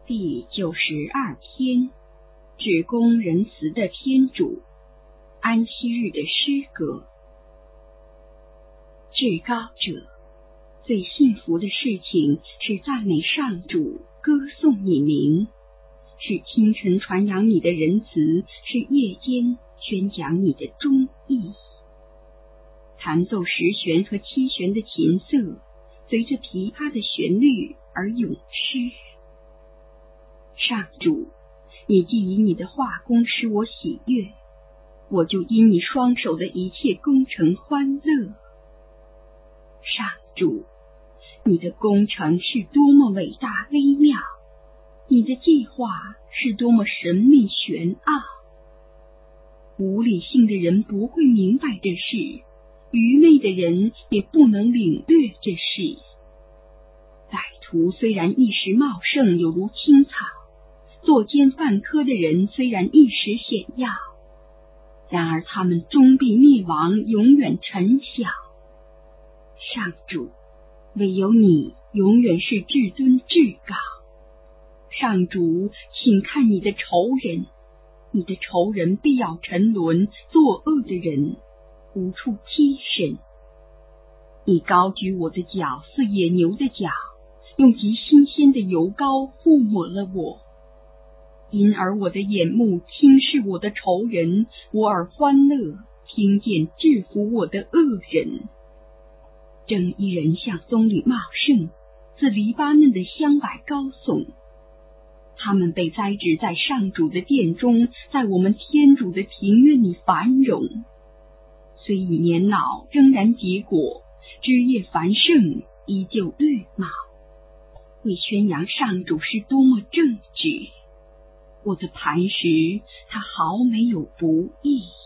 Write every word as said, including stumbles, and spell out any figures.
第九十二篇，至公仁慈的天主，安息日的诗歌。至高者，最幸福的事情是赞美上主，歌颂你名，是清晨传扬你的仁慈，是夜间宣讲你的忠义。弹奏十弦和七弦的琴瑟，随着琵琶的旋律而咏诗。上主，你既以你的画工使我喜悦，我就因你双手的一切工程欢乐。上主，你的工程是多么伟大微妙，你的计划是多么神秘玄奥。无理性的人不会明白这事，愚昧的人也不能领略这事。歹徒虽然一时茂盛，有如青草，作奸犯科的人虽然一时显耀，然而他们终必灭亡，永远沉小。上主，唯有你永远是至尊至高。上主，请看你的仇人，你的仇人必要沉沦，作恶的人无处栖身。你高举我的脚似野牛的脚，用极新鲜的油膏糊抹了我，因而我的眼目轻视我的仇人，我耳欢乐听见制服我的恶人。正义人像棕榈茂盛，自黎巴嫩的香柏高耸，他们被栽植在上主的殿中，在我们天主的庭院里繁荣，虽已年老，仍然结果，枝叶繁盛，依旧绿茂，为宣扬上主是多么正直。我的磐石，它毫没有不义。